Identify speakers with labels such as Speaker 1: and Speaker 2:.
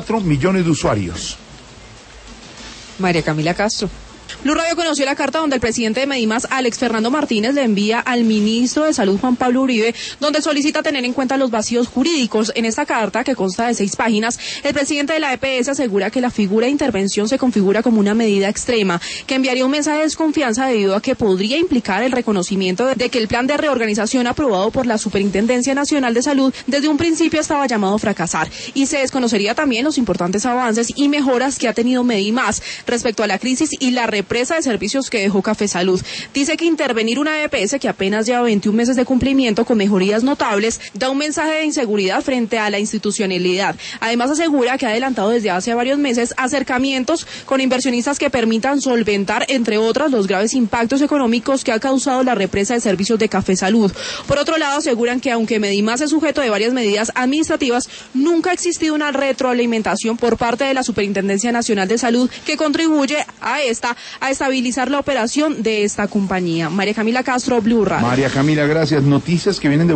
Speaker 1: 4 millones de usuarios.
Speaker 2: María Camila Castro. Blue Radio conoció la carta donde el presidente de Medimás, Alex Fernando Martínez, le envía al ministro de Salud, Juan Pablo Uribe, donde solicita tener en cuenta los vacíos jurídicos. En esta carta, que consta de 6 páginas, el presidente de la EPS asegura que la figura de intervención se configura como una medida extrema, que enviaría un mensaje de desconfianza debido a que podría implicar el reconocimiento de que el plan de reorganización aprobado por la Superintendencia Nacional de Salud desde un principio estaba llamado a fracasar, y se desconocería también los importantes avances y mejoras que ha tenido Medimás respecto a la crisis y la represa de servicios que dejó Café Salud. Dice que intervenir una EPS que apenas lleva 21 meses de cumplimiento con mejorías notables da un mensaje de inseguridad frente a la institucionalidad. Además asegura que ha adelantado desde hace varios meses acercamientos con inversionistas que permitan solventar, entre otras, los graves impactos económicos que ha causado la represa de servicios de Café Salud. Por otro lado, aseguran que aunque Medimás es sujeto de varias medidas administrativas, nunca ha existido una retroalimentación por parte de la Superintendencia Nacional de Salud que contribuye a estabilizar la operación de esta compañía. María Camila Castro, Blue Radio.
Speaker 1: María Camila, gracias. Noticias que vienen de